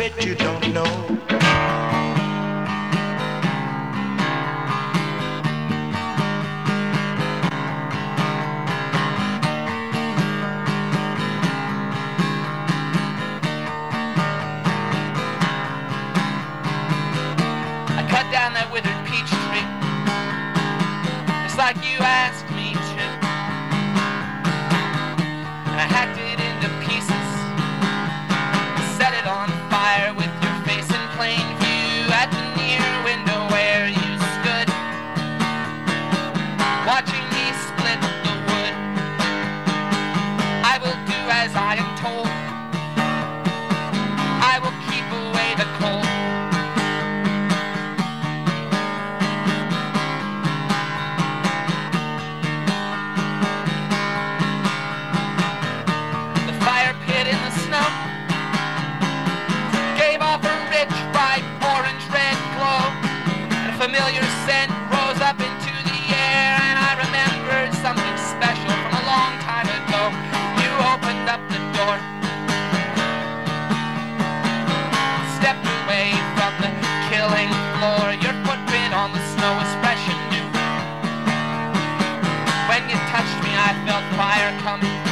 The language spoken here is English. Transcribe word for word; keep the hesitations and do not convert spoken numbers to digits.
secret you don't know. I cut down that withered peach tree, just like you asked me to, and I hacked it into pieces, set it on fire with your face in plain view at the near window where you stood, watching me split the wood. I will do as I am told. I will keep away the cold. The fire pit in the snow gave off a rich, bright, orange-red glow, and a familiar scent rose up into the air, and I remembered something special from a long time ago. You opened up the door, stepped away from the killing floor. Your footprint on the snow was fresh and new. When you touched me, I felt fire coming